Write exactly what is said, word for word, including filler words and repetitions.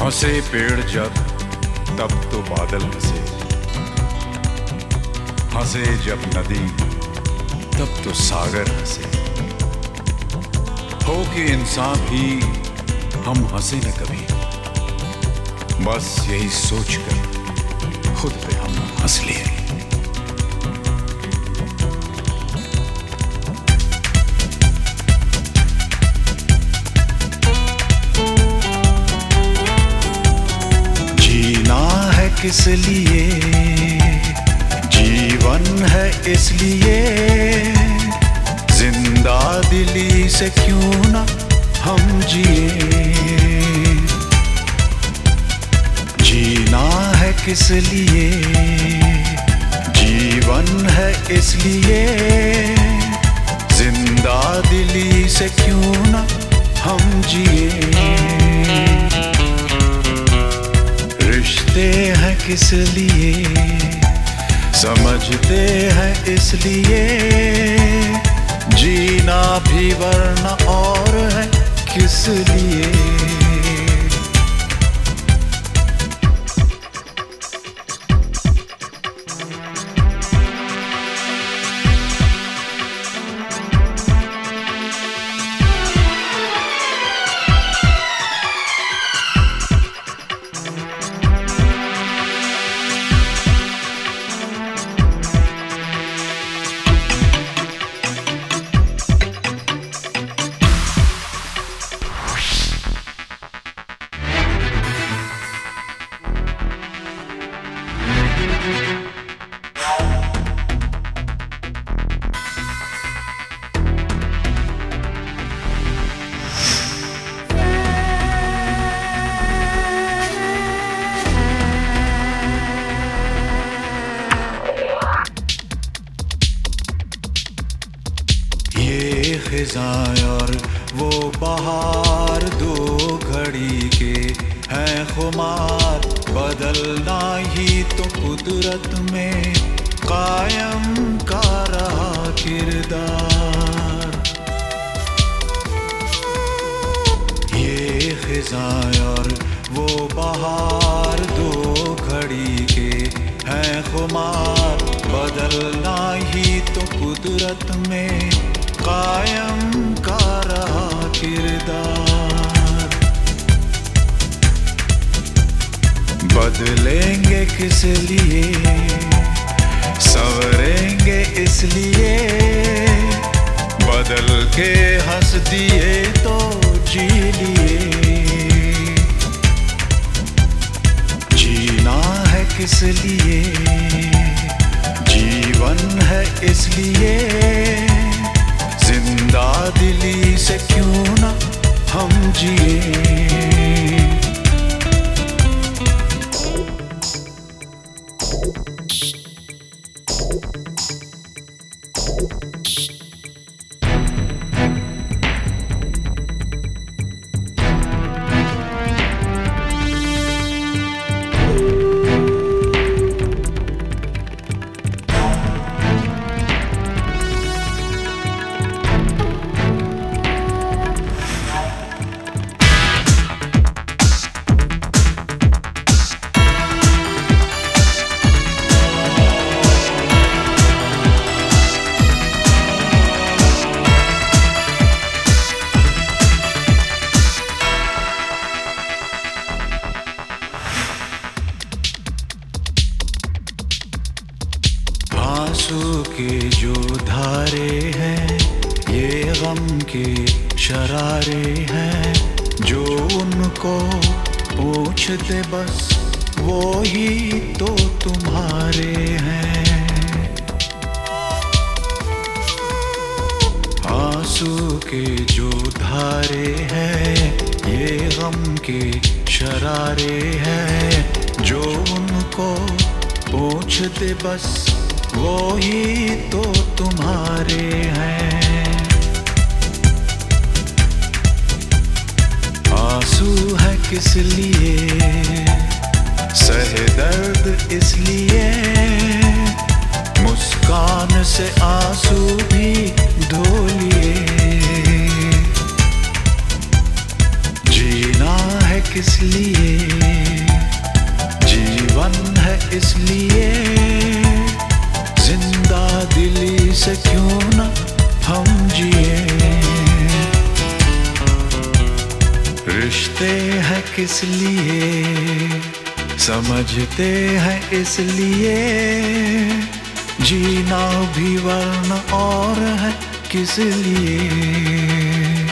हंसे पेड़ जब तब तो बादल हंसे, हंसे जब नदी तब तो सागर हंसे। हो कि इंसान ही हम हंसे न कभी, बस यही सोचकर खुद पे हम हंस लिए। किस लिए जीवन है, इसलिए जिंदा दिली से क्यों ना हम जिए। जीना है किस लिए जीवन है, इसलिए जिंदा दिली से क्यों ना हम जिए। रिश्ते हैं किस लिए समझते हैं, इसलिए जीना भी वरना और है किस लिए। खिज़ां और वो बहार दो घड़ी के हैं खुमार, बदलना ही तो कुदरत में कायम का रहा किरदार। ये खिज़ां और वो बहार दो घड़ी के हैं खुमार, बदलना ही तो कुदरत में कायम का रहा किरदार। बदलेंगे किस लिए संवरेंगे इसलिए, बदल के हंस दिए तो जी लिए। जीना है किस लिए जीवन है, इसलिए जिंदा दिली से क्यों ना हम जिए। आंसू के जो धारे हैं, ये गम के शरारे हैं, जो उनको पूछते बस वो ही तो तुम्हारे हैं। आंसू के जो धारे हैं, ये गम के शरारे हैं, जो उनको पूछते बस वो ही तो तुम्हारे हैं। आंसू है किस लिए सहे दर्द, इसलिए मुस्कान से आंसू भी धो लिए। जीना है किस लिए, जीवन है इसलिए, जिंदा दिली से क्यों ना हम जिए। रिश्ते हैं किस लिए, समझते हैं इसलिए, जीना भी वरना और है किस लिए।